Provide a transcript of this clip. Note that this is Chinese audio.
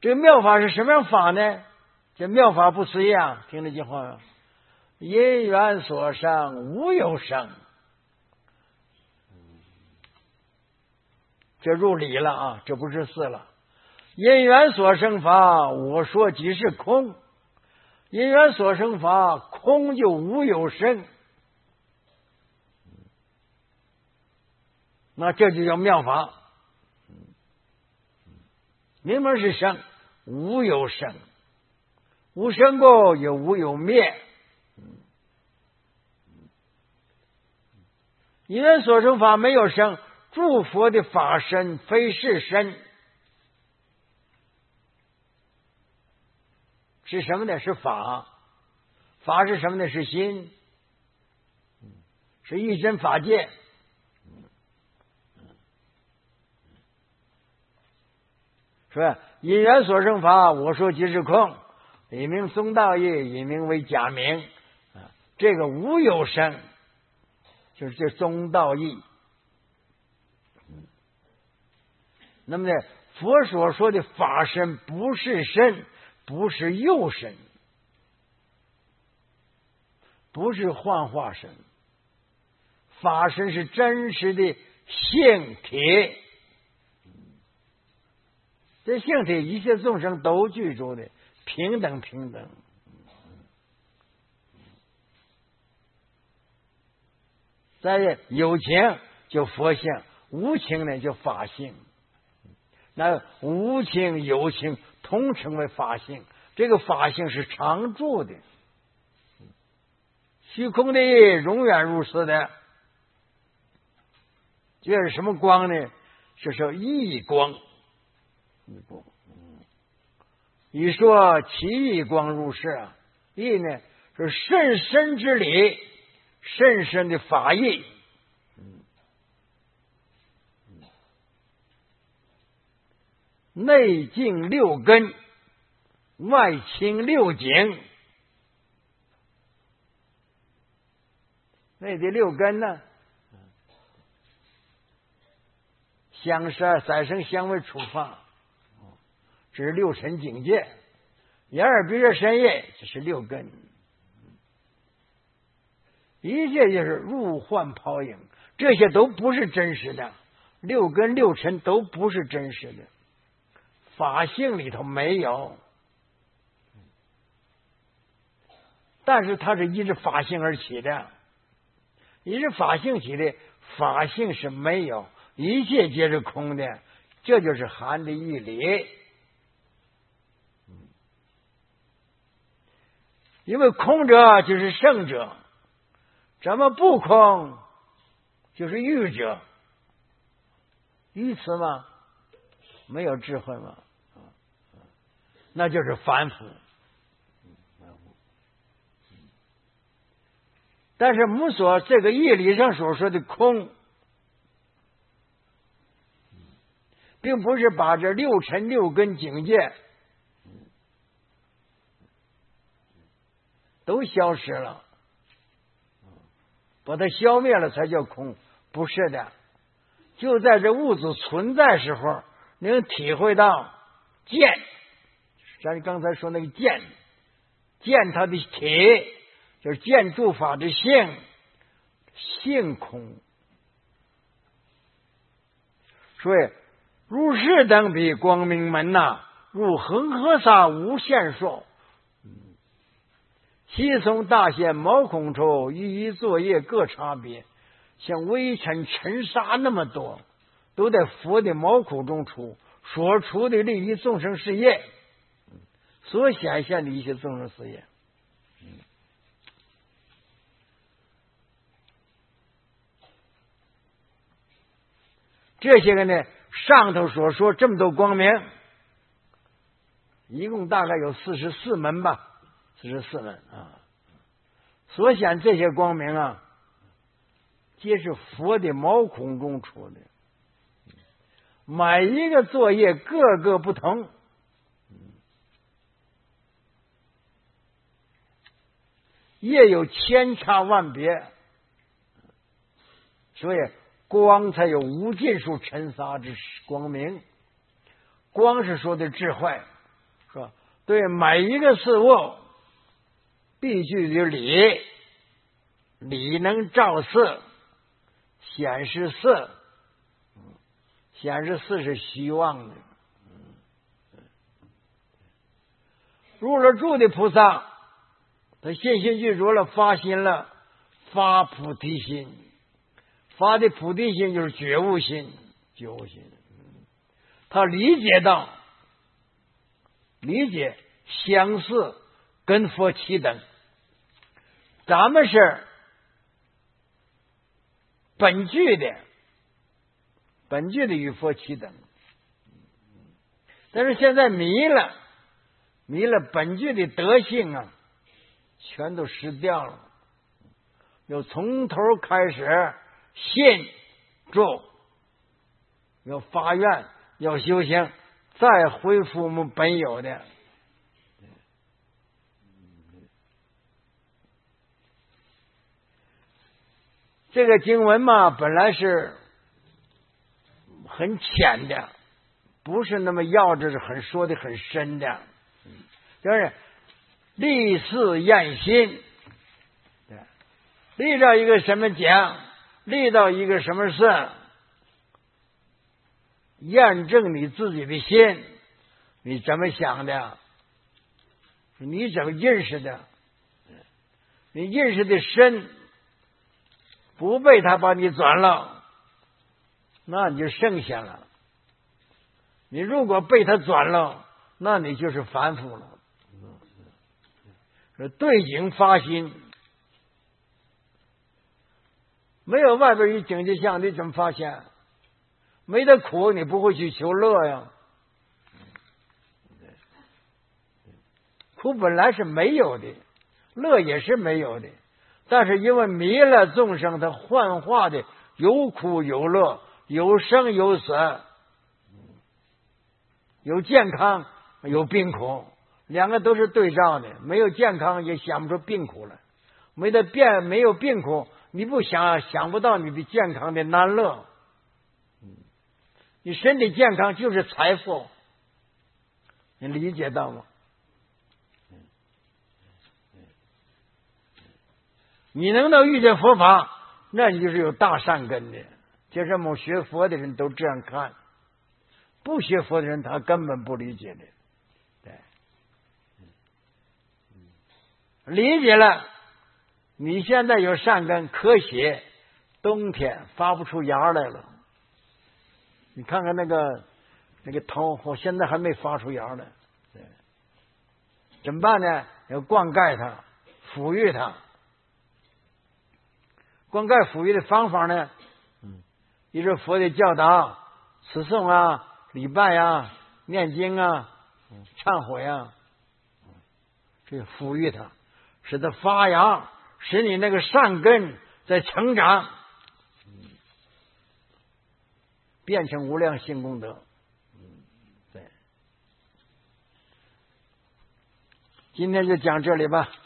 这个妙法是什么样法呢？这妙法不思议啊！听这句话没有？因缘所生，无有生。这入理了啊，这不是四了。因缘所生法，我说即是空。因缘所生法，空就无有生。那这就叫妙法。明明是生，无有生，无生过也无有灭。因缘所生法没有生，诸佛的法身非是身，是什么呢？是法。法是什么呢？是心，是一真法界。说因缘所生法，我说即是空，以名宗道义，以名为假名。这个无有生，就是这宗道义。那么呢，佛所说的法身不是身，不是有身，不是幻化身，法身是真实的性体。这性体一切众生都具足的，平等平等。在有情就佛性，无情呢就法性。那无情有情同称为法性，这个法性是常住的，虚空的永远如此的。这是什么光呢？这是异光。一说其异光入世啊，异呢是甚深之理，甚深的法义。内净六根，外清六境。内的六根呢，香舌三声香味触法，这是六尘境界。眼耳鼻舌身业，这是六根。一切就是入幻泡影，这些都不是真实的。六根六尘都不是真实的，法性里头没有。但是它是依着法性而起的，依着法性起的，法性是没有，一切皆是空的，这就是含的义理。因为空者就是圣者，怎么不空就是愚者？愚痴吗？没有智慧吗？那就是凡夫。但是母所这个义理上所说的空，并不是把这六尘六根境界都消失了，把它消灭了才叫空，不是的。就在这物质存在时候，能体会到见，咱刚才说那个见它的体，就是见诸法的性，性空。所以如是等彼光明门呐，如恒河沙无限数。其从大限毛孔处，一一作业各差别，像微尘尘沙那么多，都在佛的毛孔中出，所出的利益众生事业，所显现的一些众生事业。这些个呢，上头所说这么多光明，一共大概有44门吧，44门啊。所显这些光明啊，皆是佛的毛孔中出的，每一个作业各个不同，业有千差万别，所以光才有无尽数尘沙之光明。光是说的智慧， 是吧？对每一个事物必须有理，理能照事，显示事，显示事是虚妄的。入了住的菩萨，他信心具足了，发心了，发菩提心，发的菩提心就是觉悟心，觉悟心。他理解相似跟佛齐等，咱们是本具的与佛齐等，但是现在迷了本具的德性啊，全都失掉了，要从头开始信住，要发愿，要修行，再恢复我们本有的。这个经文嘛，本来是很浅的，不是那么要旨，是说的很深的，就是立事验心，立到一个什么讲，立到一个什么事，验证你自己的心，你怎么想的，你怎么认识的，你认识的深，不被他把你转了，那你就剩下了。你如果被他转了，那你就是凡夫了。对境发心，没有外边一境界相，你怎么发现？没得苦，你不会去求乐呀。苦本来是没有的，乐也是没有的，但是因为迷了众生，他幻化的有苦有乐，有生有死，有健康有病苦，两个都是对照的。没有健康也想不出病苦来，没有病苦，你不想不到你的健康的难乐。你身体健康就是财富，你理解到吗？你能够遇见佛法，那你就是有大善根的。就是我们学佛的人都这样看，不学佛的人他根本不理解的。对，理解了，你现在有善根，可写冬天发不出芽来了。你看看那个头，我现在还没发出芽来，对，怎么办呢？要灌溉它，抚育它。灌溉抚育的方法呢？一是佛的教导，持诵啊、礼拜啊、念经啊、忏悔啊，这个抚育它，使它发芽，使你那个善根在成长，变成无量性功德。对，今天就讲这里吧。